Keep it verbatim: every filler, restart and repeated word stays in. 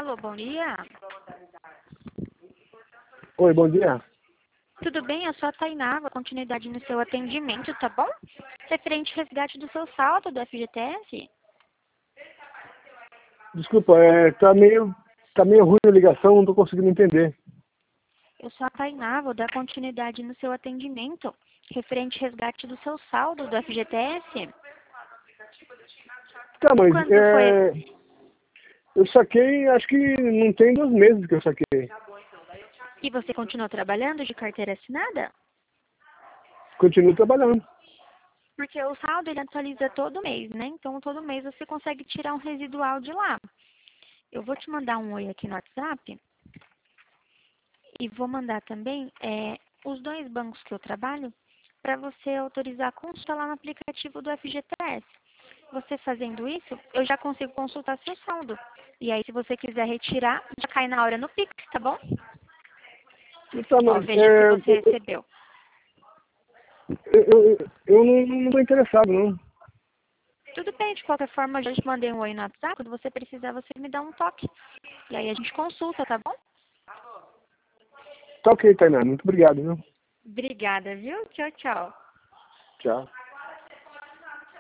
Alô, bom dia. Oi, bom dia. Tudo bem? Eu sou a Tainá, vou continuidade no seu atendimento, tá bom? Referente ao resgate do seu saldo do F G T S. Desculpa, é, tá meio, tá meio ruim a ligação, não tô conseguindo entender. Eu sou a Tainá, vou dar continuidade no seu atendimento. Referente ao resgate do seu saldo do F G T S. Tá, mas Quando é, foi? eu saquei, acho que não tem dois meses que eu saquei. E você continua trabalhando de carteira assinada? Continuo trabalhando. Porque o saldo ele atualiza todo mês, né? Então todo mês você consegue tirar um residual de lá. Eu vou te mandar um oi aqui no WhatsApp. E vou mandar também é, os dois bancos que eu trabalho para você autorizar a consulta lá no aplicativo do F G T S. Você fazendo isso, eu já consigo consultar seu saldo. E aí, se você quiser retirar, já cai na hora no Pix, tá bom? Tá, Ó, mas veja se é, você recebeu. eu, eu, eu não, não tô interessado, não. Tudo bem, de qualquer forma, eu já te mandei um oi no WhatsApp. Quando você precisar, você me dá um toque. E aí a gente consulta, tá bom? Tá ok, Tainá, muito obrigado, viu? Obrigada, viu? Tchau, tchau. Tchau.